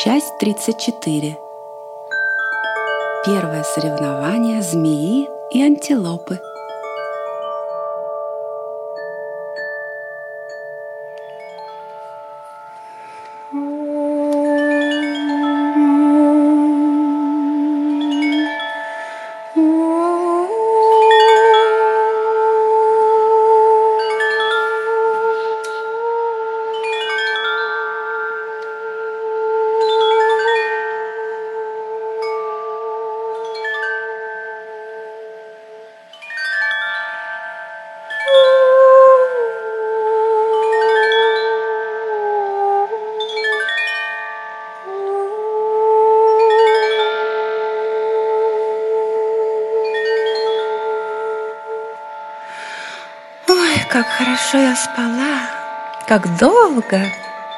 Часть 34. Первое соревнование змеи и антилопы. Как хорошо я спала, как долго.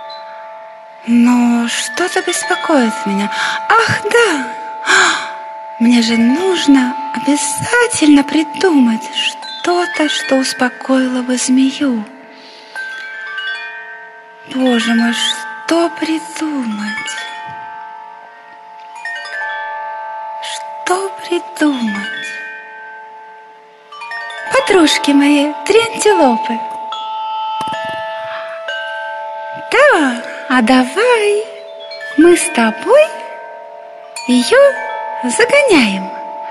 Но что-то беспокоит меня. Ах, да! Мне же нужно обязательно придумать что-то, что успокоило бы змею. Боже мой, что придумать? Что придумать? Подружки мои, 3 антилопы. Да, а давай мы с тобой ее загоняем.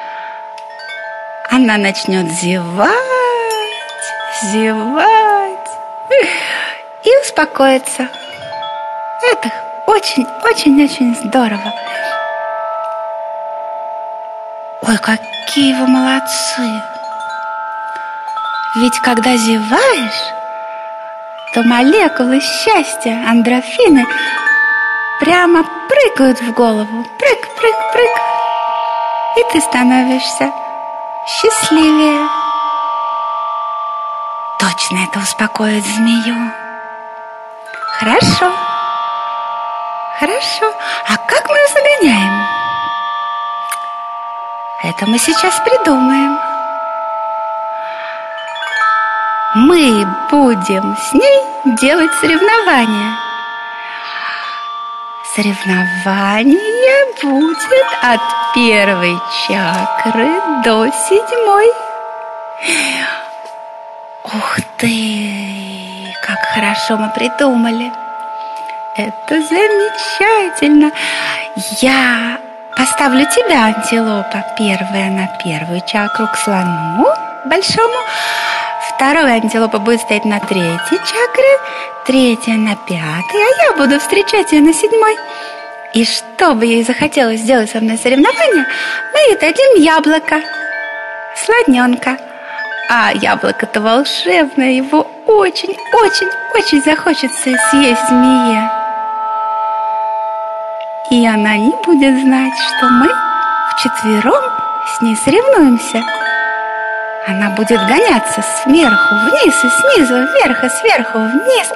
Она начнет зевать и успокоится. Это очень-очень-очень здорово. Ой, какие вы молодцы! Ведь когда зеваешь, то молекулы счастья, эндорфины, прямо прыгают в голову. Прыг, прыг, прыг. И ты становишься счастливее. Точно это успокоит змею. Хорошо. Хорошо. А как мы ее загоняем? Это мы сейчас придумаем. Мы будем с ней делать соревнования. Соревнование будет от 1 чакры до 7. Ух ты, как хорошо мы придумали. Это замечательно. Я поставлю тебя, антилопа, 1 на 1 чакру к слону большому. 2 антилопа будет стоять на 3 чакре, 3 на 5, а я буду встречать ее на 7. И чтобы ей захотелось сделать со мной соревнование, мы ей дадим яблоко, слоненка. А яблоко-то волшебное, его очень-очень-очень захочется съесть змее. И она не будет знать, что мы вчетвером с ней соревнуемся. Она будет гоняться сверху вниз и снизу вверх, и сверху вниз.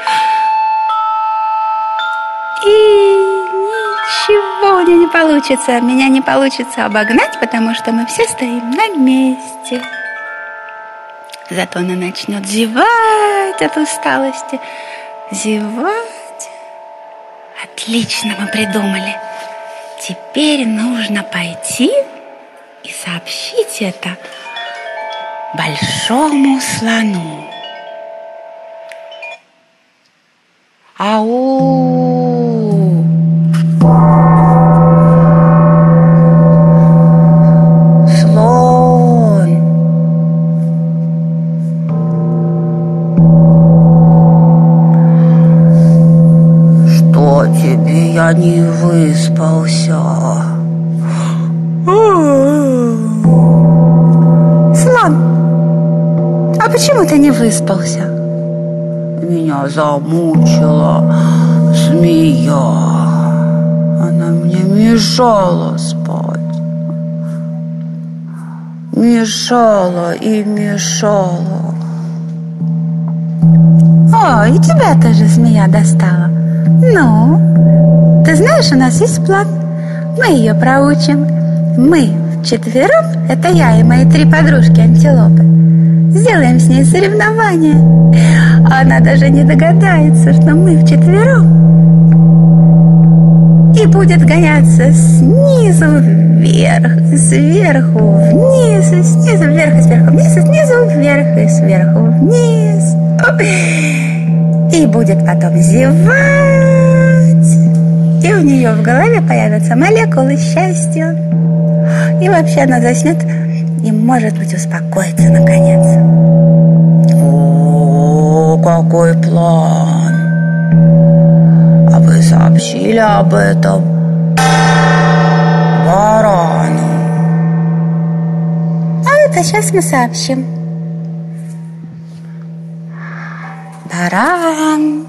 И ничего у нее не получится. Меня не получится обогнать, потому что мы все стоим на месте. Зато она начнет зевать от усталости. Зевать. Отлично мы придумали. Теперь нужно пойти и сообщить это большому слону. Ау! Слон! Что тебе, я не выспался? Слон! А почему ты не выспался? Меня замучила змея. Она мне мешала спать. Мешала и мешала. О, и тебя тоже змея достала. Ну, ты знаешь, у нас есть план. Мы ее проучим. Мы вчетвером, это я и мои 3 подружки антилопы, сделаем с ней соревнование. Она даже не догадается, что мы вчетвером. и будет гоняться снизу вверх, сверху вниз, и снизу вверх, и сверху вниз, и снизу вверх, и сверху вниз. И будет потом зевать, и у нее в голове появятся молекулы счастья. И вообще она заснет и, может быть, успокоится наконец. О, какой план! А вы сообщили об этом барану? А это сейчас мы сообщим. Баран.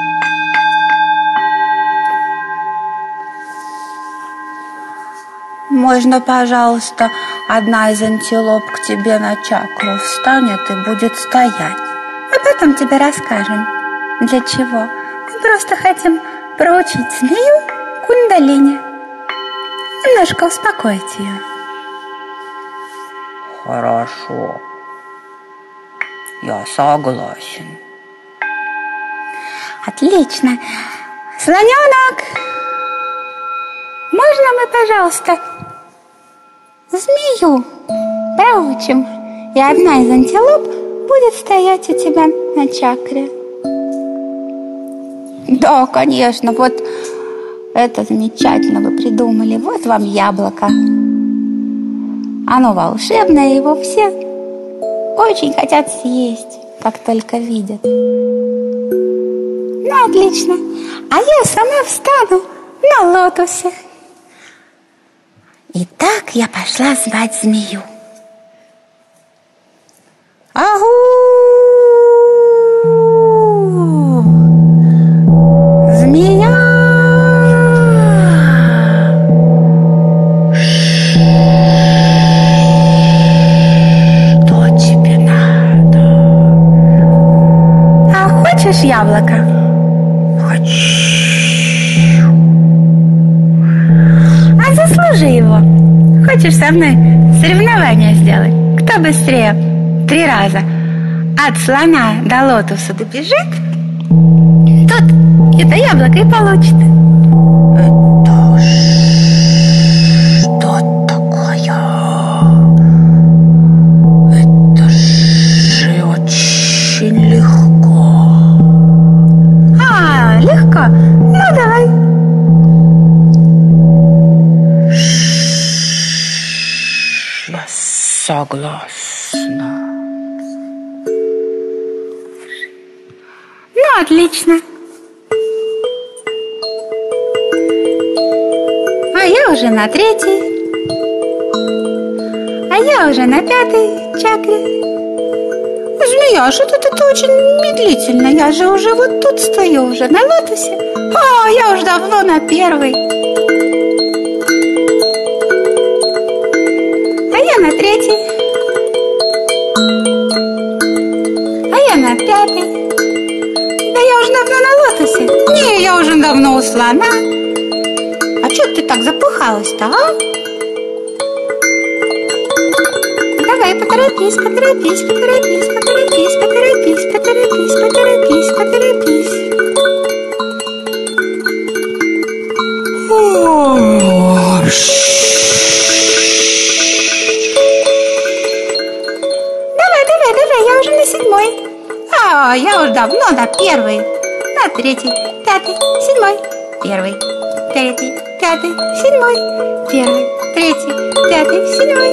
Можно, пожалуйста, одна из антилоп к тебе на чакру встанет и будет стоять. А потом тебе расскажем, для чего. Мы просто хотим проучить змею кундалини. Немножко успокоить ее. Хорошо. Я согласен. Отлично. Слоненок, можно мы, пожалуйста, змею проучим, и одна из антилоп будет стоять у тебя на чакре? Да, конечно, вот это замечательно вы придумали. Вот вам яблоко. Оно волшебное, его все очень хотят съесть, как только видят. Ну, отлично. А я сама встану на лотосе. И так я пошла звать змею. Ау! Змея! Что тебе надо? А хочешь яблоко? Хочу. А заслужи его. Хочешь со мной соревнование сделать? Кто быстрее 3 раза от слона до лотоса добежит, тот это яблоко и получит. Это что такое? Это же очень легко. А, легко? Ну, давай. Я согласна. Ну, отлично. А я уже на 3-й. А я уже на 5-й чакре. Змея, что-то ты очень медлительно. Я же уже вот тут стою, уже на лотосе. А, я уже давно на 1-й. А я на 3-й. А я на 5-й. Да я уже давно на лотосе. Не, я уже давно у слона. А чё ты так запыхалась-то, а? Давай, поторопись, поторопись, поторопись, поторопись, поторопись, поторопись, поторопись, поторопись. Давай, давай, давай, я уже на 7-й. А, я уже давно на 1-й, на 3-й, 5-й, 7-й, 1-й, 3-й, 5-й, 7-й, 1-й, 3-й, 5-й, 7-й.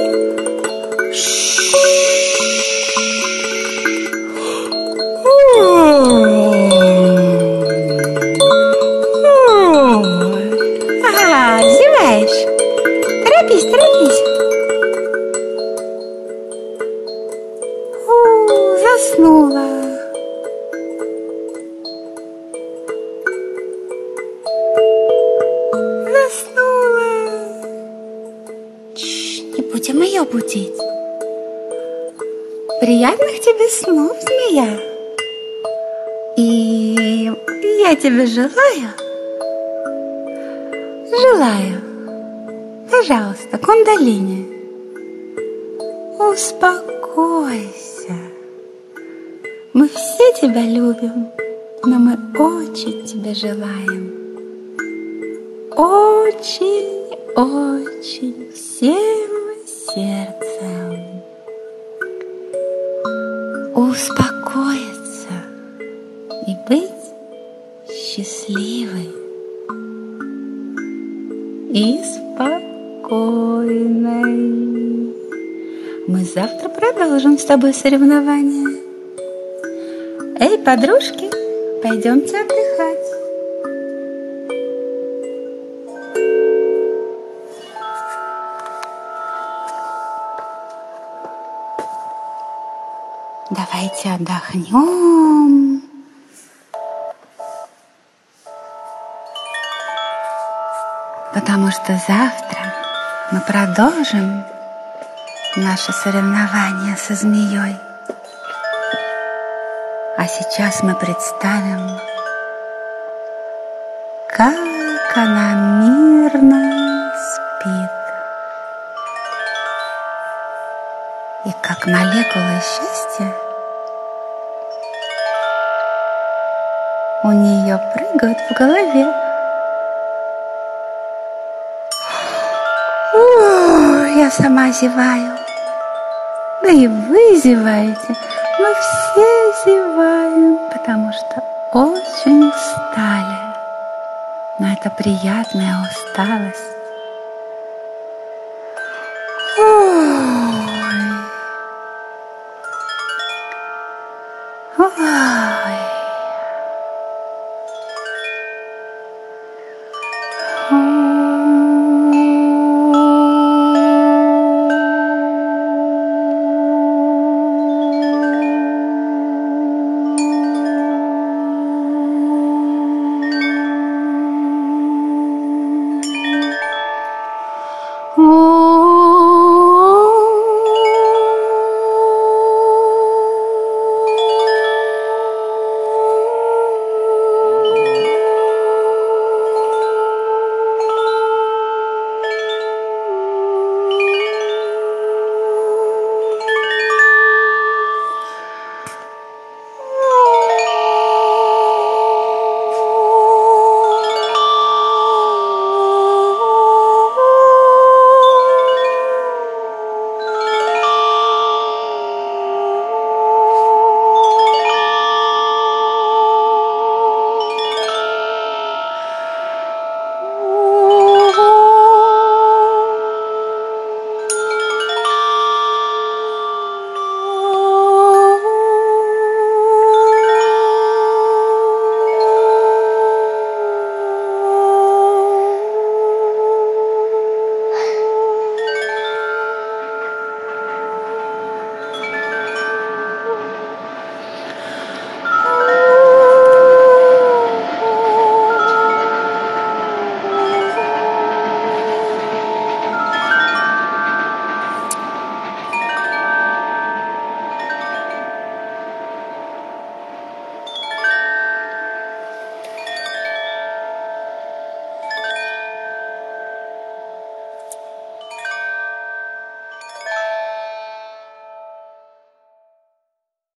Ага, зеваешь. Торопись, торопись. Заснула. Заснула. Не будем ее будить. Приятных тебе снов, змея. И я тебе желаю, пожалуйста, кундалини, успокойся. Мы все тебя любим, но мы очень тебя желаем очень-очень всем сердцем успокоиться и быть счастливой и спокойной. Мы завтра продолжим с тобой соревнования. Эй, подружки, пойдемте отдыхать. Давайте отдохнем. Потому что завтра мы продолжим наше соревнование со змеей. А сейчас мы представим, как она мирно спит. И как молекулы счастья у нее прыгают в голове. Я сама зеваю. Да и вы зеваете. Мы все зеваем, потому что очень устали. Но это приятная усталость. Ой.